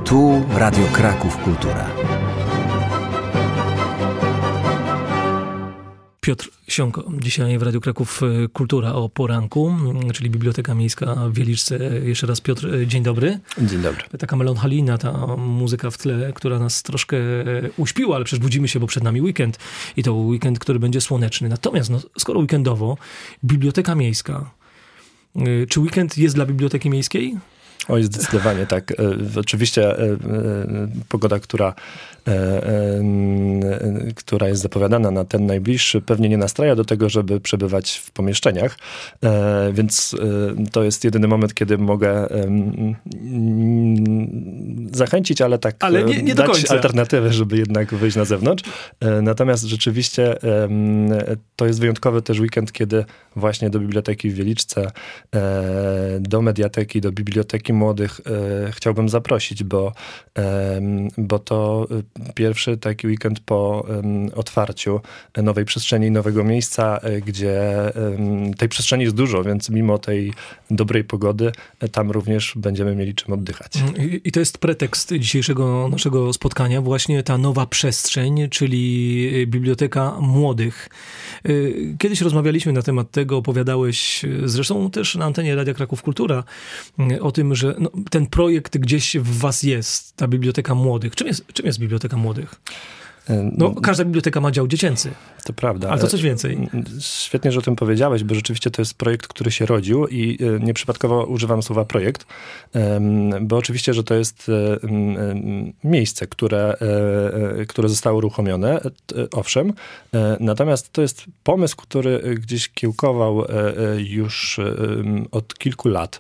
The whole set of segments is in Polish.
Tu Radio Kraków Kultura. Piotr Sionko, dzisiaj w Radiu Kraków Kultura o poranku, czyli Biblioteka Miejska w Wieliczce. Jeszcze raz Piotr, dzień dobry. Dzień dobry. Taka melancholijna ta muzyka w tle, która nas troszkę uśpiła, ale przecież budzimy się, bo przed nami weekend i to weekend, który będzie słoneczny. Natomiast skoro weekendowo, Biblioteka Miejska. Czy weekend jest dla Biblioteki Miejskiej? Oj, zdecydowanie tak. Oczywiście pogoda, która jest zapowiadana na ten najbliższy, pewnie nie nastraja do tego, żeby przebywać w pomieszczeniach, więc to jest jedyny moment, kiedy mogę zachęcić, ale nie dać do końca alternatywę, żeby jednak wyjść na zewnątrz. Natomiast rzeczywiście to jest wyjątkowy też weekend, kiedy właśnie do Biblioteki w Wieliczce, do Mediateki, do Biblioteki Młodych chciałbym zaprosić, bo to pierwszy taki weekend po otwarciu nowej przestrzeni, nowego miejsca, gdzie tej przestrzeni jest dużo, więc mimo tej dobrej pogody tam również będziemy mieli czym oddychać. I to jest pretekst dzisiejszego naszego spotkania, właśnie ta nowa przestrzeń, czyli Biblioteka Młodych. Kiedyś rozmawialiśmy na temat tego, opowiadałeś zresztą też na antenie Radia Kraków Kultura o tym, że ten projekt gdzieś w was jest, ta Biblioteka Młodych. Czym jest Biblioteka Młodych? Każda biblioteka ma dział dziecięcy. To prawda. Ale to coś więcej. Świetnie, że o tym powiedziałeś, bo rzeczywiście to jest projekt, który się rodził i nieprzypadkowo używam słowa projekt, bo oczywiście, że to jest miejsce, które zostało uruchomione, owszem, natomiast to jest pomysł, który gdzieś kiełkował już od kilku lat.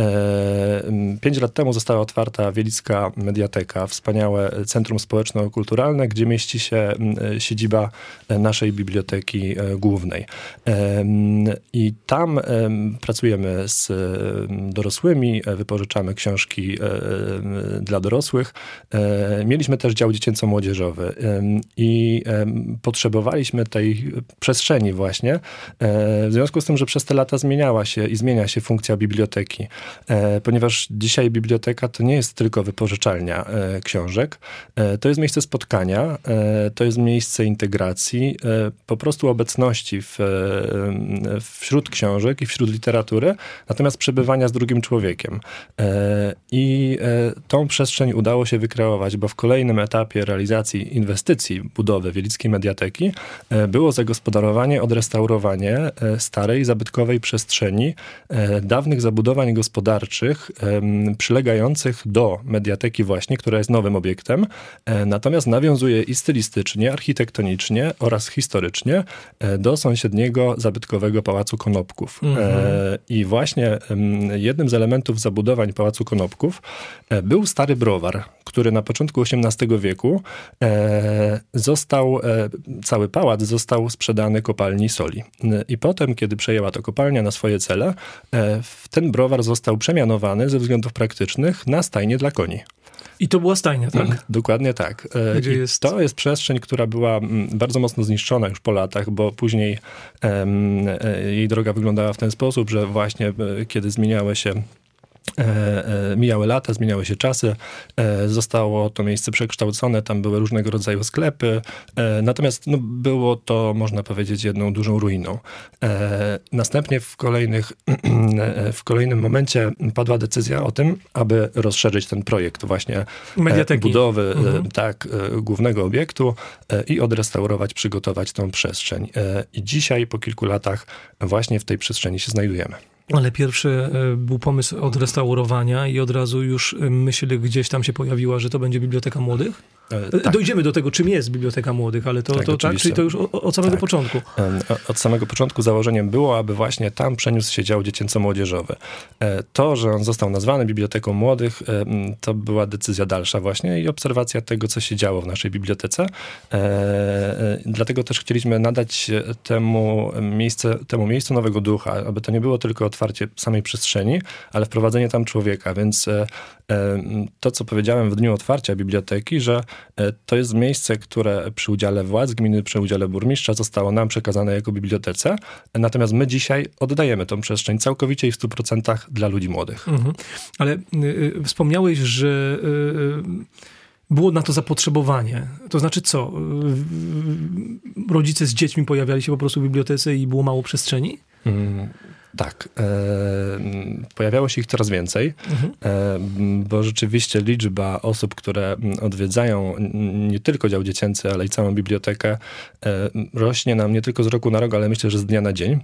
5 lat temu została otwarta Wielicka Mediateka, wspaniałe centrum społeczno-kulturalne, gdzie mieści się siedziba naszej biblioteki głównej. I tam pracujemy z dorosłymi, wypożyczamy książki dla dorosłych. Mieliśmy też dział dziecięco-młodzieżowy i potrzebowaliśmy tej przestrzeni właśnie, w związku z tym, że przez te lata zmieniała się i zmienia się funkcja biblioteki, ponieważ dzisiaj biblioteka to nie jest tylko wypożyczalnia książek, to jest miejsce spotkania, to jest miejsce integracji, po prostu obecności wśród książek i wśród literatury, natomiast przebywania z drugim człowiekiem. I tą przestrzeń udało się wykreować, bo w kolejnym etapie realizacji inwestycji budowy Wielickiej Mediateki było zagospodarowanie, odrestaurowanie starej, zabytkowej przestrzeni, dawnych zabudowań gospodarczych przylegających do Mediateki właśnie, która jest nowym obiektem, natomiast nawiązuje i stylistycznie, architektonicznie oraz historycznie do sąsiedniego zabytkowego Pałacu Konopków. I właśnie jednym z elementów zabudowań Pałacu Konopków był stary browar, który na początku XVIII wieku cały pałac został sprzedany kopalni soli. I potem, kiedy przejęła to kopalnia na swoje cele, ten browar został przemianowany ze względów praktycznych na stajnię dla koni. I to była stajnia, tak? Dokładnie tak. To jest przestrzeń, która była bardzo mocno zniszczona już po latach, bo później jej droga wyglądała w ten sposób, że właśnie kiedy mijały lata, zmieniały się czasy, zostało to miejsce przekształcone, tam były różnego rodzaju sklepy, natomiast było to, można powiedzieć, jedną dużą ruiną. Następnie w kolejnym momencie padła decyzja o tym, aby rozszerzyć ten projekt właśnie Mediateki. Budowy głównego obiektu i odrestaurować, przygotować tą przestrzeń. I dzisiaj, po kilku latach, właśnie w tej przestrzeni się znajdujemy. Ale pierwszy był pomysł odrestaurowania i od razu już myśl gdzieś tam się pojawiła, że to będzie Biblioteka Młodych? Tak. Dojdziemy do tego, czym jest Biblioteka Młodych, ale czyli to już od samego początku. Od samego początku założeniem było, aby właśnie tam przeniósł się dział dziecięco-młodzieżowy. To, że on został nazwany Biblioteką Młodych, to była decyzja dalsza właśnie i obserwacja tego, co się działo w naszej bibliotece. Dlatego też chcieliśmy nadać temu miejscu nowego ducha, aby to nie było tylko otwarcie samej przestrzeni, ale wprowadzenie tam człowieka, więc to, co powiedziałem w dniu otwarcia biblioteki, że To jest miejsce, które przy udziale władz gminy, przy udziale burmistrza zostało nam przekazane jako bibliotece, natomiast my dzisiaj oddajemy tą przestrzeń całkowicie i w 100% dla ludzi młodych. Ale wspomniałeś, że było na to zapotrzebowanie. To znaczy co? Rodzice z dziećmi pojawiali się po prostu w bibliotece i było mało przestrzeni? Tak. Pojawiało się ich coraz więcej, bo rzeczywiście liczba osób, które odwiedzają nie tylko dział dziecięcy, ale i całą bibliotekę rośnie nam nie tylko z roku na rok, ale myślę, że z dnia na dzień.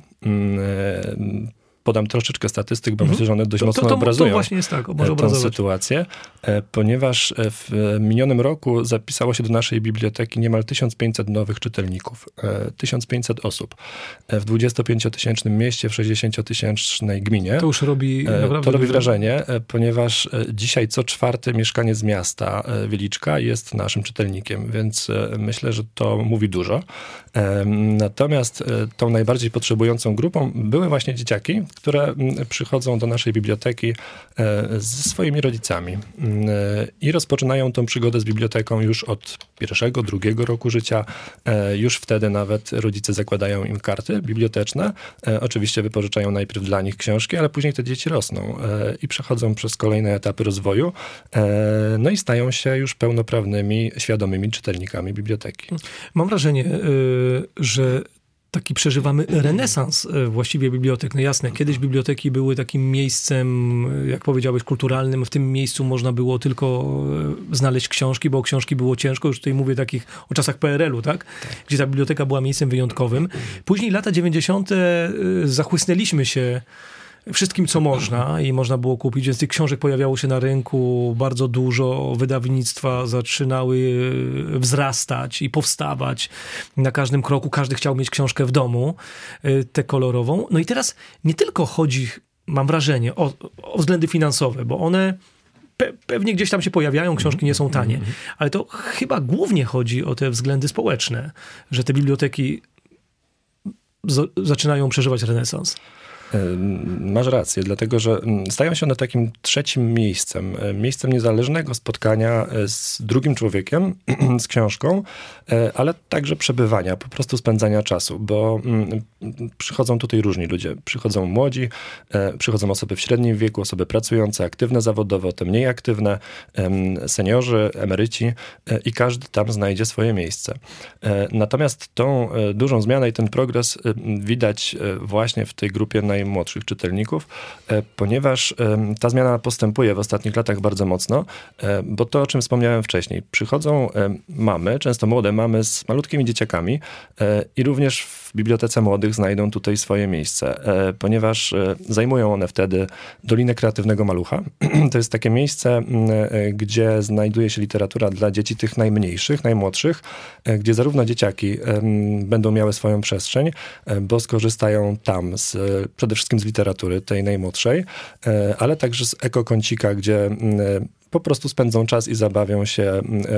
Podam troszeczkę statystyk, bo myślę, że one dość mocno obrazują to właśnie jest tak, tę sytuację, ponieważ w minionym roku zapisało się do naszej biblioteki niemal 1500 nowych czytelników. 1500 osób w 25-tysięcznym mieście, w 60-tysięcznej gminie. To już robi naprawdę... To robi wrażenie, ponieważ dzisiaj co czwarty mieszkaniec miasta Wieliczka jest naszym czytelnikiem, więc myślę, że to mówi dużo. Natomiast tą najbardziej potrzebującą grupą były właśnie dzieciaki, które przychodzą do naszej biblioteki ze swoimi rodzicami i rozpoczynają tą przygodę z biblioteką już od 1., 2. roku życia. Już wtedy nawet rodzice zakładają im karty biblioteczne. Oczywiście wypożyczają najpierw dla nich książki, ale później te dzieci rosną i przechodzą przez kolejne etapy rozwoju. No i stają się już pełnoprawnymi, świadomymi czytelnikami biblioteki. Mam wrażenie, że taki przeżywamy renesans właściwie bibliotek. No jasne, kiedyś biblioteki były takim miejscem, jak powiedziałeś, kulturalnym. W tym miejscu można było tylko znaleźć książki, bo o książki było ciężko. Już tutaj mówię takich o czasach PRL-u, tak? Gdzie ta biblioteka była miejscem wyjątkowym. Później lata 90. zachłysnęliśmy się wszystkim, co można i można było kupić, więc tych książek pojawiało się na rynku bardzo dużo, wydawnictwa zaczynały wzrastać i powstawać na każdym kroku, każdy chciał mieć książkę w domu, tę kolorową. No i teraz nie tylko chodzi, mam wrażenie, o względy finansowe, bo one pewnie gdzieś tam się pojawiają, książki nie są tanie, ale to chyba głównie chodzi o te względy społeczne, że te biblioteki zaczynają przeżywać renesans. Masz rację, dlatego że stają się one takim trzecim miejscem niezależnego spotkania z drugim człowiekiem, z książką, ale także przebywania, po prostu spędzania czasu, bo przychodzą tutaj różni ludzie. Przychodzą młodzi, przychodzą osoby w średnim wieku, osoby pracujące, aktywne zawodowo, te mniej aktywne, seniorzy, emeryci i każdy tam znajdzie swoje miejsce. Natomiast tą dużą zmianę i ten progres widać właśnie w tej grupie najmłodszych czytelników, ponieważ ta zmiana postępuje w ostatnich latach bardzo mocno, bo to, o czym wspomniałem wcześniej, przychodzą mamy, często młode mamy z malutkimi dzieciakami i również w Bibliotece Młodych znajdą tutaj swoje miejsce, ponieważ zajmują one wtedy Dolinę Kreatywnego Malucha. To jest takie miejsce, gdzie znajduje się literatura dla dzieci tych najmniejszych, najmłodszych, gdzie zarówno dzieciaki będą miały swoją przestrzeń, bo skorzystają tam przede wszystkim z literatury tej najmłodszej, ale także z ekokącika, gdzie po prostu spędzą czas i zabawią się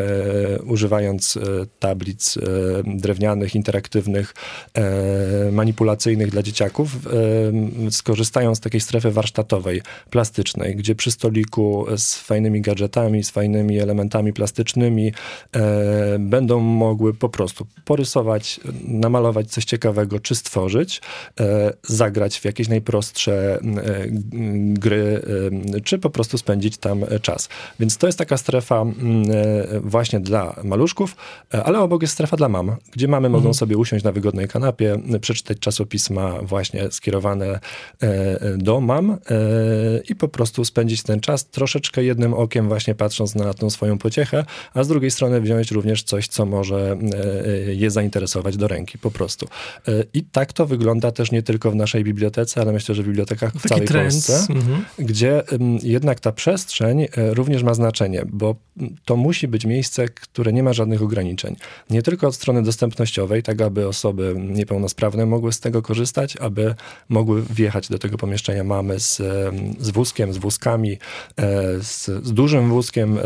używając tablic drewnianych, interaktywnych, manipulacyjnych dla dzieciaków. Skorzystają z takiej strefy warsztatowej, plastycznej, gdzie przy stoliku z fajnymi gadżetami, z fajnymi elementami plastycznymi będą mogły po prostu porysować, namalować coś ciekawego, czy stworzyć, zagrać w jakieś najprostsze gry, czy po prostu spędzić tam czas. Więc to jest taka strefa właśnie dla maluszków, ale obok jest strefa dla mam, gdzie mamy mogą sobie usiąść na wygodnej kanapie, przeczytać czasopisma właśnie skierowane do mam i po prostu spędzić ten czas troszeczkę jednym okiem właśnie patrząc na tą swoją pociechę, a z drugiej strony wziąć również coś, co może je zainteresować do ręki po prostu. I tak to wygląda też nie tylko w naszej bibliotece, ale myślę, że w bibliotekach w całej Polsce, gdzie jednak ta przestrzeń również ma znaczenie, bo to musi być miejsce, które nie ma żadnych ograniczeń. Nie tylko od strony dostępnościowej, tak aby osoby niepełnosprawne mogły z tego korzystać, aby mogły wjechać do tego pomieszczenia mamy z wózkiem, z wózkami, z dużym wózkiem,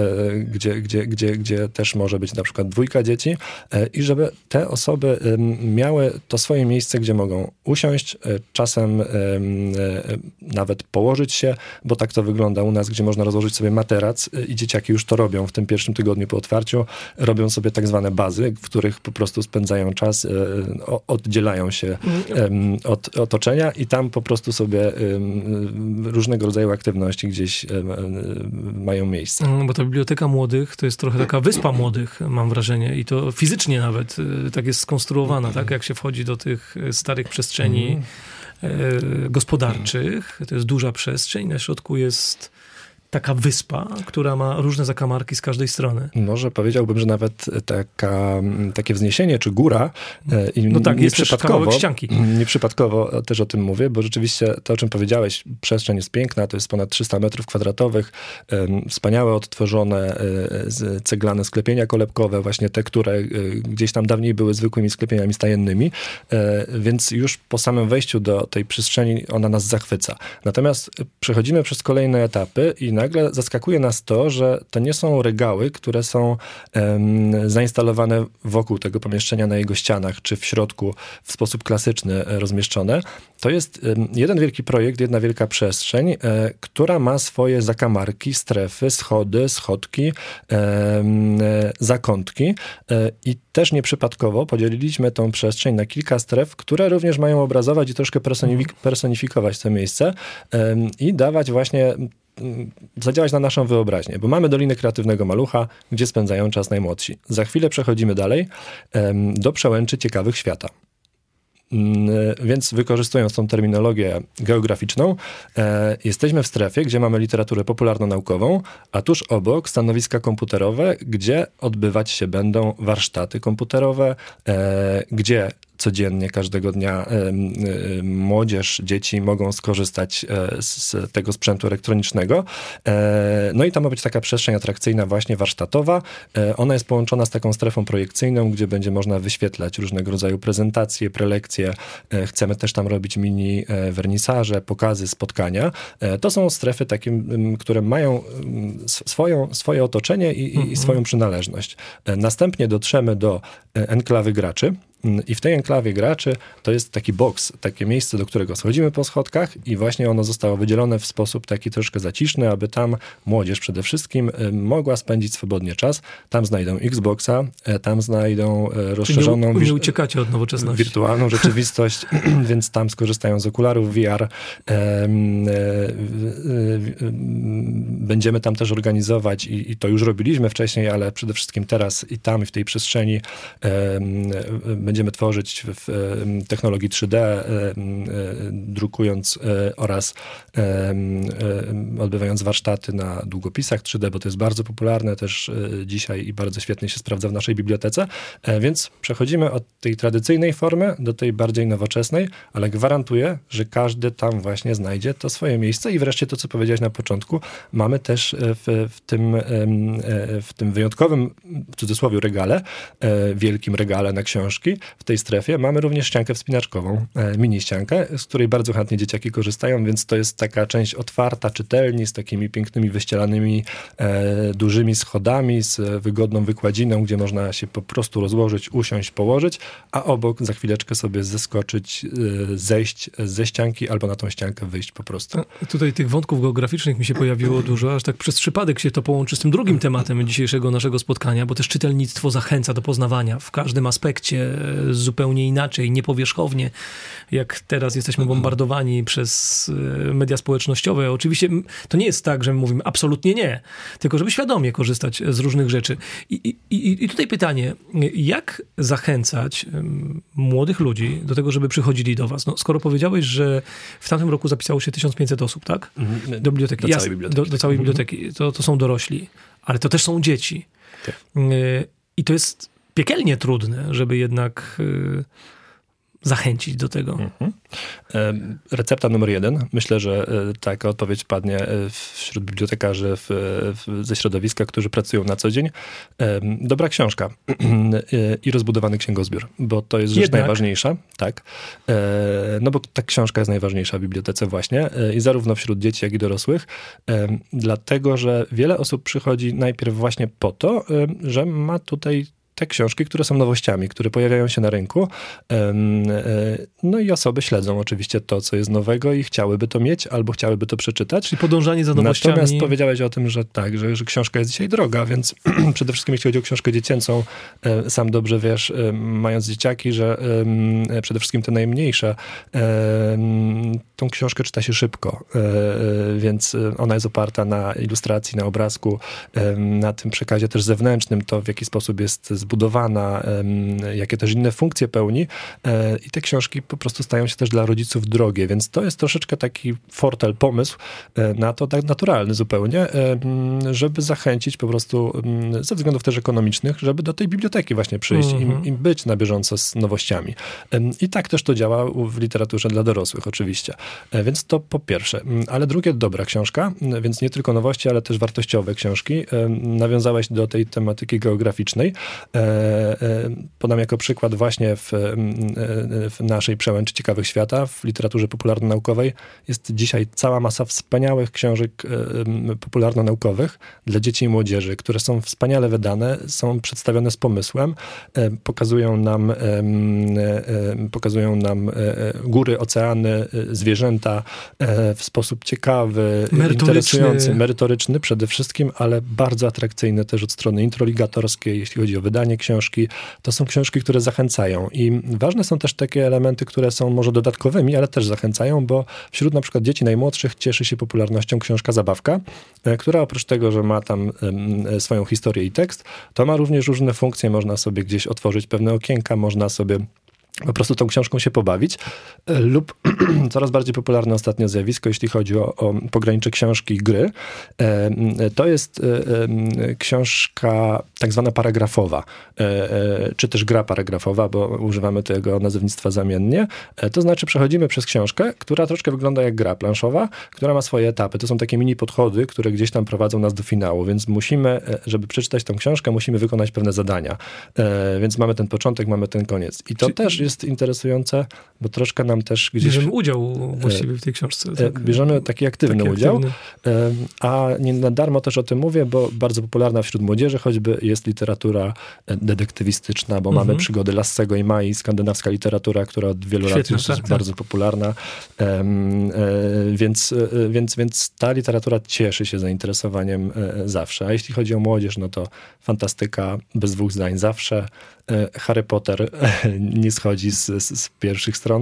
gdzie też może być na przykład 2 dzieci i żeby te osoby miały to swoje miejsce, gdzie mogą usiąść, czasem nawet położyć się, bo tak to wygląda u nas, gdzie można rozłożyć sobie materac prac i dzieciaki już to robią w tym pierwszym tygodniu po otwarciu. Robią sobie tak zwane bazy, w których po prostu spędzają czas, oddzielają się od otoczenia i tam po prostu sobie różnego rodzaju aktywności gdzieś mają miejsce. Bo ta biblioteka młodych to jest trochę taka wyspa młodych, mam wrażenie, i to fizycznie nawet tak jest skonstruowana, tak? Jak się wchodzi do tych starych przestrzeni gospodarczych, to jest duża przestrzeń, na środku jest taka wyspa, która ma różne zakamarki z każdej strony. Może powiedziałbym, że nawet takie wzniesienie czy góra i no tak, jest też kawałek ścianki. Nieprzypadkowo też o tym mówię, bo rzeczywiście to, o czym powiedziałeś, przestrzeń jest piękna, to jest ponad 300 metrów kwadratowych, wspaniałe odtworzone ceglane sklepienia kolebkowe, właśnie te, które gdzieś tam dawniej były zwykłymi sklepieniami stajennymi, więc już po samym wejściu do tej przestrzeni ona nas zachwyca. Natomiast przechodzimy przez kolejne etapy i nagle zaskakuje nas to, że to nie są regały, które są zainstalowane wokół tego pomieszczenia na jego ścianach, czy w środku w sposób klasyczny rozmieszczone. To jest jeden wielki projekt, jedna wielka przestrzeń, która ma swoje zakamarki, strefy, schody, schodki, zakątki i też nieprzypadkowo podzieliliśmy tą przestrzeń na kilka stref, które również mają obrazować i troszkę personifikować to miejsce i dawać właśnie zadziałać na naszą wyobraźnię, bo mamy Dolinę Kreatywnego Malucha, gdzie spędzają czas najmłodsi. Za chwilę przechodzimy dalej do przełęczy ciekawych świata. Więc wykorzystując tą terminologię geograficzną, jesteśmy w strefie, gdzie mamy literaturę popularno-naukową, a tuż obok stanowiska komputerowe, gdzie odbywać się będą warsztaty komputerowe, gdzie codziennie, każdego dnia młodzież, dzieci mogą skorzystać z tego sprzętu elektronicznego. No i tam ma być taka przestrzeń atrakcyjna, właśnie warsztatowa. Ona jest połączona z taką strefą projekcyjną, gdzie będzie można wyświetlać różnego rodzaju prezentacje, prelekcje. Chcemy też tam robić mini wernisaże, pokazy, spotkania. To są strefy takie, które mają swoje otoczenie i swoją przynależność. Następnie dotrzemy do enklawy graczy. I w tej enklawie graczy to jest taki boks, takie miejsce, do którego schodzimy po schodkach i właśnie ono zostało wydzielone w sposób taki troszkę zaciszny, aby tam młodzież przede wszystkim mogła spędzić swobodnie czas. Tam znajdą Xboxa, tam znajdą rozszerzoną... Nie uciekacie od nowoczesności. Wirtualną rzeczywistość, więc tam skorzystają z okularów VR. Będziemy tam też organizować i to już robiliśmy wcześniej, ale przede wszystkim teraz i tam, i w tej przestrzeni będziemy tworzyć w technologii 3D, drukując oraz odbywając warsztaty na długopisach 3D, bo to jest bardzo popularne też dzisiaj i bardzo świetnie się sprawdza w naszej bibliotece. Więc przechodzimy od tej tradycyjnej formy do tej bardziej nowoczesnej, ale gwarantuję, że każdy tam właśnie znajdzie to swoje miejsce. I wreszcie to, co powiedziałeś na początku, mamy też w tym wyjątkowym, w cudzysłowie, regale, wielkim regale na książki, w tej strefie mamy również ściankę wspinaczkową, mini ściankę, z której bardzo chętnie dzieciaki korzystają, więc to jest taka część otwarta, czytelni, z takimi pięknymi, wyścielanymi, dużymi schodami, z wygodną wykładziną, gdzie można się po prostu rozłożyć, usiąść, położyć, a obok za chwileczkę sobie zeskoczyć, zejść ze ścianki albo na tą ściankę wyjść po prostu. Tutaj tych wątków geograficznych mi się pojawiło dużo, aż tak przez przypadek się to połączy z tym drugim tematem dzisiejszego naszego spotkania, bo też czytelnictwo zachęca do poznawania w każdym aspekcie, zupełnie inaczej, niepowierzchownie, jak teraz jesteśmy bombardowani przez media społecznościowe. Oczywiście to nie jest tak, że my mówimy absolutnie nie, tylko żeby świadomie korzystać z różnych rzeczy. I tutaj pytanie, jak zachęcać młodych ludzi do tego, żeby przychodzili do was? No, skoro powiedziałeś, że w tamtym roku zapisało się 1500 osób, tak? Do biblioteki. Do całej biblioteki. Do całej biblioteki. To są dorośli, ale to też są dzieci. Tak. I to jest piekielnie trudne, żeby jednak zachęcić do tego. Recepta numer 1. Myślę, że taka odpowiedź padnie wśród bibliotekarzy ze środowiska, którzy pracują na co dzień. Dobra książka i rozbudowany księgozbiór, bo to jest rzecz najważniejsza. Tak. No bo ta książka jest najważniejsza w bibliotece właśnie i zarówno wśród dzieci, jak i dorosłych. Dlatego, że wiele osób przychodzi najpierw właśnie po to, że ma tutaj te książki, które są nowościami, które pojawiają się na rynku. No i osoby śledzą oczywiście to, co jest nowego i chciałyby to mieć, albo chciałyby to przeczytać. Czyli podążanie za nowościami. Natomiast powiedziałeś o tym, że tak, że książka jest dzisiaj droga, więc przede wszystkim jeśli chodzi o książkę dziecięcą, sam dobrze wiesz, mając dzieciaki, że przede wszystkim te najmniejsze, tą książkę czyta się szybko, więc ona jest oparta na ilustracji, na obrazku, na tym przekazie też zewnętrznym, to w jaki sposób jest zbudowana, jakie też inne funkcje pełni i te książki po prostu stają się też dla rodziców drogie, więc to jest troszeczkę taki fortel, pomysł na to, tak naturalny zupełnie, żeby zachęcić po prostu ze względów też ekonomicznych, żeby do tej biblioteki właśnie przyjść i być na bieżąco z nowościami. I tak też to działa w literaturze dla dorosłych oczywiście. Więc to po pierwsze. Ale drugie, dobra książka, więc nie tylko nowości, ale też wartościowe książki. Nawiązałeś do tej tematyki geograficznej. Podam jako przykład właśnie w naszej przełęczy ciekawych świata, w literaturze popularno-naukowej jest dzisiaj cała masa wspaniałych książek popularno-naukowych dla dzieci i młodzieży, które są wspaniale wydane, są przedstawione z pomysłem, pokazują nam góry, oceany, zwierzęta w sposób ciekawy, interesujący, merytoryczny przede wszystkim, ale bardzo atrakcyjny też od strony introligatorskiej, jeśli chodzi o wydanie książki. To są książki, które zachęcają i ważne są też takie elementy, które są może dodatkowymi, ale też zachęcają, bo wśród na przykład dzieci najmłodszych cieszy się popularnością książka Zabawka, która oprócz tego, że ma tam swoją historię i tekst, to ma również różne funkcje, można sobie gdzieś otworzyć pewne okienka, można sobie po prostu tą książką się pobawić lub coraz bardziej popularne ostatnio zjawisko, jeśli chodzi o pogranicze książki i gry, to jest książka tak zwana paragrafowa, czy też gra paragrafowa, bo używamy tego nazewnictwa zamiennie. To znaczy przechodzimy przez książkę, która troszkę wygląda jak gra planszowa, która ma swoje etapy. To są takie mini podchody, które gdzieś tam prowadzą nas do finału, więc musimy, żeby przeczytać tą książkę, musimy wykonać pewne zadania. Więc mamy ten początek, mamy ten koniec. I to też jest interesujące, bo troszkę nam też gdzieś... Bierzemy udział właściwie w tej książce. Tak? Bierzemy taki aktywny udział, a nie na darmo też o tym mówię, bo bardzo popularna wśród młodzieży choćby jest literatura detektywistyczna, bo mamy przygody Lassego i Mai, skandynawska literatura, która od wielu lat już jest bardzo popularna. Więc ta literatura cieszy się zainteresowaniem zawsze. A jeśli chodzi o młodzież, no to fantastyka, bez dwóch zdań zawsze. Harry Potter nie schodzi z pierwszych stron,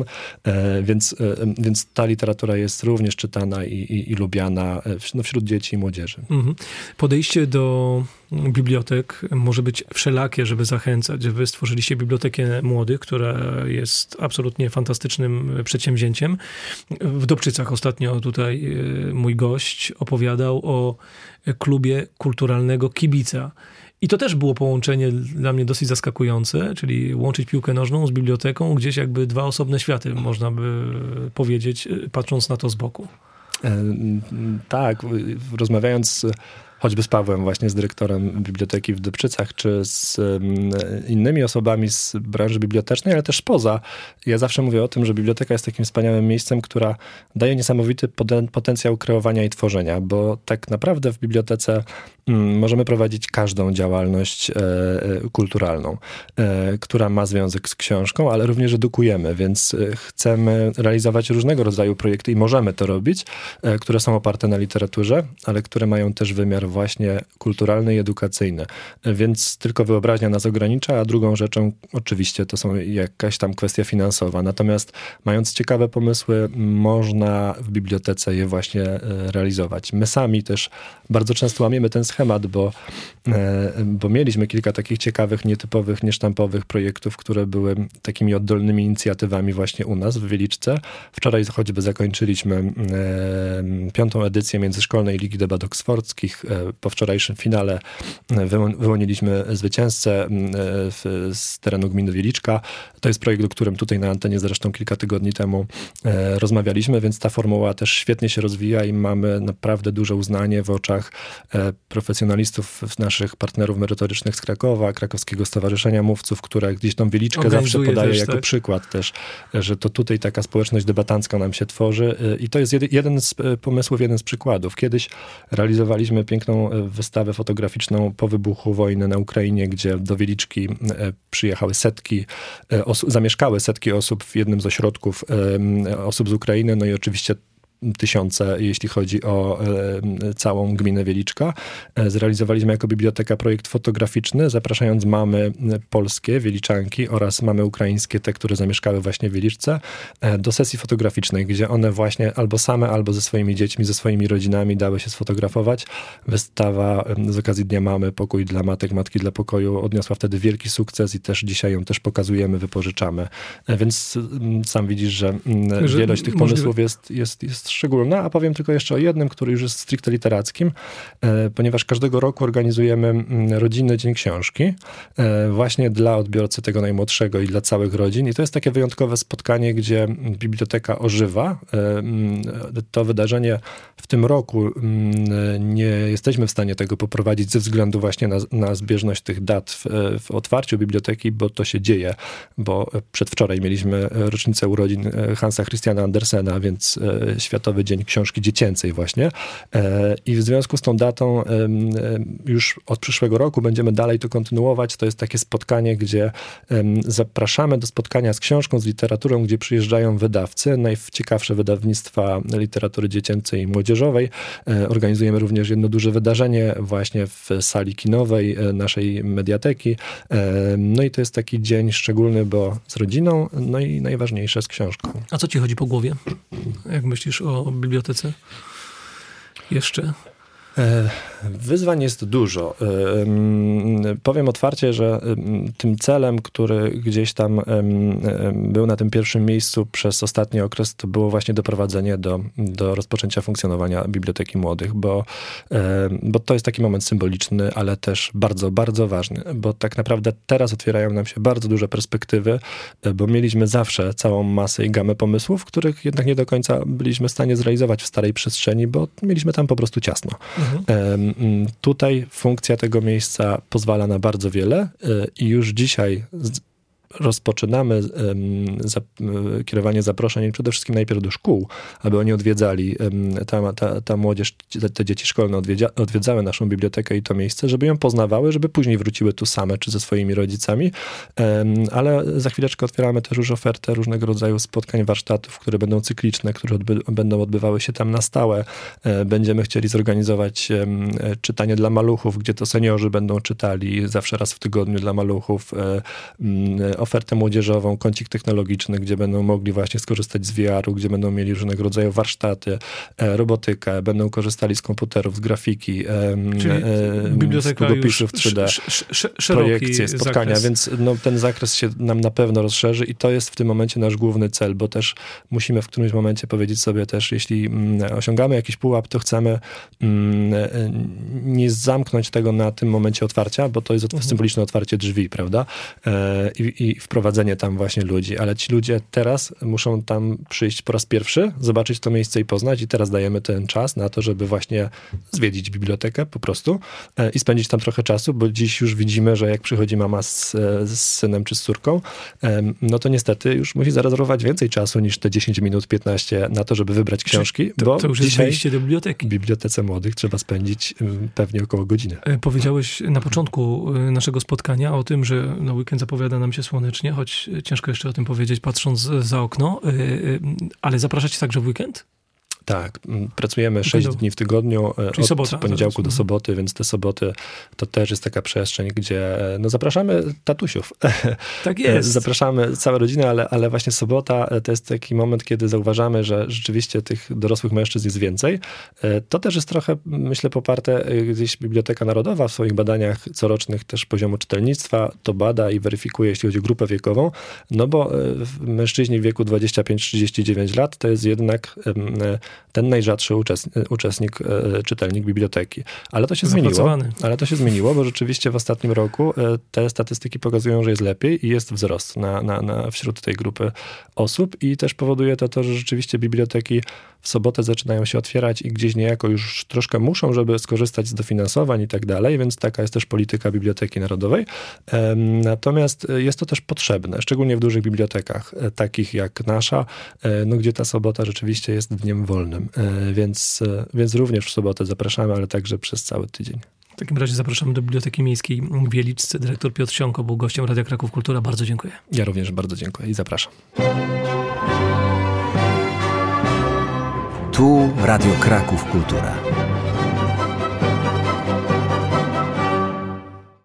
więc ta literatura jest również czytana i lubiana wśród dzieci i młodzieży. Podejście do bibliotek może być wszelakie, żeby zachęcać. Wy stworzyliście Bibliotekę Młodych, która jest absolutnie fantastycznym przedsięwzięciem. W Dobczycach ostatnio tutaj mój gość opowiadał o klubie kulturalnego Kibica. I to też było połączenie dla mnie dosyć zaskakujące, czyli łączyć piłkę nożną z biblioteką, gdzieś jakby dwa osobne światy, można by powiedzieć, patrząc na to z boku. Tak, rozmawiając choćby z Pawłem, właśnie z dyrektorem biblioteki w Dobczycach, czy z innymi osobami z branży bibliotecznej, ale też spoza. Ja zawsze mówię o tym, że biblioteka jest takim wspaniałym miejscem, która daje niesamowity potencjał kreowania i tworzenia, bo tak naprawdę w bibliotece możemy prowadzić każdą działalność kulturalną, która ma związek z książką, ale również edukujemy, więc chcemy realizować różnego rodzaju projekty i możemy to robić, które są oparte na literaturze, ale które mają też wymiar właśnie kulturalny i edukacyjny. Więc tylko wyobraźnia nas ogranicza, a drugą rzeczą oczywiście to są jakaś tam kwestia finansowa. Natomiast mając ciekawe pomysły, można w bibliotece je właśnie realizować. My sami też bardzo często łamiemy ten schemat, bo mieliśmy kilka takich ciekawych, nietypowych, niesztampowych projektów, które były takimi oddolnymi inicjatywami właśnie u nas w Wieliczce. Wczoraj choćby zakończyliśmy 5. edycję Międzyszkolnej Ligi Debat Oksfordzkich. Po wczorajszym finale wyłoniliśmy zwycięzcę z terenu gminy Wieliczka. To jest projekt, o którym tutaj na antenie zresztą kilka tygodni temu rozmawialiśmy, więc ta formuła też świetnie się rozwija i mamy naprawdę duże uznanie w oczach profesjonalistów, naszych partnerów merytorycznych z Krakowa, Krakowskiego Stowarzyszenia Mówców, które gdzieś tą Wieliczkę zawsze podaje też, jako tak? przykład też, że to tutaj taka społeczność debatancka nam się tworzy i to jest jeden z pomysłów, jeden z przykładów. Kiedyś realizowaliśmy piękną piękną wystawę fotograficzną po wybuchu wojny na Ukrainie, gdzie do Wieliczki przyjechały zamieszkały setki osób w jednym z ośrodków osób z Ukrainy, no i oczywiście tysiące, jeśli chodzi o całą gminę Wieliczka. Zrealizowaliśmy jako biblioteka projekt fotograficzny, zapraszając mamy polskie, Wieliczanki oraz mamy ukraińskie, te, które zamieszkały właśnie w Wieliczce, do sesji fotograficznej, gdzie one właśnie albo same, albo ze swoimi dziećmi, ze swoimi rodzinami dały się sfotografować. Wystawa z okazji Dnia Mamy, Pokój dla Matek, Matki dla Pokoju odniosła wtedy wielki sukces i też dzisiaj ją też pokazujemy, wypożyczamy. Więc sam widzisz, że wielość tych pomysłów jest szczególna, a powiem tylko jeszcze o jednym, który już jest stricte literackim, ponieważ każdego roku organizujemy Rodzinny Dzień Książki, właśnie dla odbiorcy tego najmłodszego i dla całych rodzin. I to jest takie wyjątkowe spotkanie, gdzie biblioteka ożywa. To wydarzenie w tym roku nie jesteśmy w stanie tego poprowadzić ze względu właśnie na zbieżność tych dat w otwarciu biblioteki, bo to się dzieje, bo przedwczoraj mieliśmy rocznicę urodzin Hansa Christiana Andersena, więc Światowy Dzień Książki Dziecięcej właśnie. I w związku z tą datą już od przyszłego roku będziemy dalej to kontynuować. To jest takie spotkanie, gdzie zapraszamy do spotkania z książką, z literaturą, gdzie przyjeżdżają wydawcy, najciekawsze wydawnictwa literatury dziecięcej i młodzieżowej. Organizujemy również jedno duże wydarzenie właśnie w sali kinowej naszej mediateki. No i to jest taki dzień szczególny, bo z rodziną, no i najważniejsze z książką. A co ci chodzi po głowie? Jak myślisz o bibliotece? Jeszcze? Wyzwań jest dużo. Powiem otwarcie, że tym celem, który gdzieś tam był na tym pierwszym miejscu przez ostatni okres, to było właśnie doprowadzenie do rozpoczęcia funkcjonowania Biblioteki Młodych, bo to jest taki moment symboliczny, ale też bardzo, bardzo ważny, bo tak naprawdę teraz otwierają nam się bardzo duże perspektywy, bo mieliśmy zawsze całą masę i gamę pomysłów, których jednak nie do końca byliśmy w stanie zrealizować w starej przestrzeni, bo mieliśmy tam po prostu ciasno. Tutaj funkcja tego miejsca pozwala na bardzo wiele i już dzisiaj rozpoczynamy kierowanie zaproszeń przede wszystkim najpierw do szkół, aby oni odwiedzali, ta młodzież, te dzieci szkolne odwiedzały naszą bibliotekę i to miejsce, żeby ją poznawały, żeby później wróciły tu same, czy ze swoimi rodzicami, ale za chwileczkę otwieramy też już ofertę różnego rodzaju spotkań, warsztatów, które będą cykliczne, które będą odbywały się tam na stałe. Będziemy chcieli zorganizować czytanie dla maluchów, gdzie to seniorzy będą czytali zawsze raz w tygodniu dla maluchów, ofertę młodzieżową, kącik technologiczny, gdzie będą mogli właśnie skorzystać z VR-u, gdzie będą mieli różnego rodzaju robotykę, będą korzystali z komputerów, z grafiki, z długopisów 3D, projekcje, spotkania, zakres. Więc ten zakres się nam na pewno rozszerzy i to jest w tym momencie nasz główny cel, bo też musimy w którymś momencie powiedzieć sobie też, jeśli osiągamy jakiś pułap, to chcemy nie zamknąć tego na tym momencie otwarcia, bo to jest symboliczne otwarcie drzwi, prawda? I wprowadzenie tam właśnie ludzi, ale ci ludzie teraz muszą tam przyjść po raz pierwszy, zobaczyć to miejsce i poznać i teraz dajemy ten czas na to, żeby właśnie zwiedzić bibliotekę po prostu i spędzić tam trochę czasu, bo dziś już widzimy, że jak przychodzi mama z synem czy z córką, no to niestety już musi zarezerwować więcej czasu niż te 10 minut, 15 na to, żeby wybrać książki, bo to już jest wejście do biblioteki. W Bibliotece Młodych trzeba spędzić pewnie około godziny. Powiedziałeś na początku naszego spotkania o tym, że na weekend zapowiada nam się słonecznie, choć ciężko jeszcze o tym powiedzieć, patrząc za okno, ale zapraszacie także w weekend? Tak, pracujemy 6 dni w tygodniu, od sobota, poniedziałku do soboty, więc te soboty to też jest taka przestrzeń, gdzie zapraszamy tatusiów. Tak jest. Zapraszamy całe rodziny, ale właśnie sobota to jest taki moment, kiedy zauważamy, że rzeczywiście tych dorosłych mężczyzn jest więcej. To też jest trochę, myślę, poparte gdzieś Biblioteka Narodowa w swoich badaniach corocznych też poziomu czytelnictwa to bada i weryfikuje, jeśli chodzi o grupę wiekową, no bo mężczyźni w wieku 25-39 lat to jest jednak ten najrzadszy uczestnik, czytelnik biblioteki. Ale to się zmieniło, bo rzeczywiście w ostatnim roku te statystyki pokazują, że jest lepiej i jest wzrost wśród tej grupy osób i też powoduje to, że rzeczywiście biblioteki w sobotę zaczynają się otwierać i gdzieś niejako już troszkę muszą, żeby skorzystać z dofinansowań i tak dalej, więc taka jest też polityka Biblioteki Narodowej. Natomiast jest to też potrzebne, szczególnie w dużych bibliotekach, takich jak nasza, gdzie ta sobota rzeczywiście jest dniem wolnym. Więc również w sobotę zapraszamy, ale także przez cały tydzień. W takim razie zapraszamy do Biblioteki Miejskiej w Wieliczce. Dyrektor Piotr Sionko był gościem Radia Kraków Kultura. Bardzo dziękuję. Ja również bardzo dziękuję i zapraszam. Tu Radio Kraków Kultura.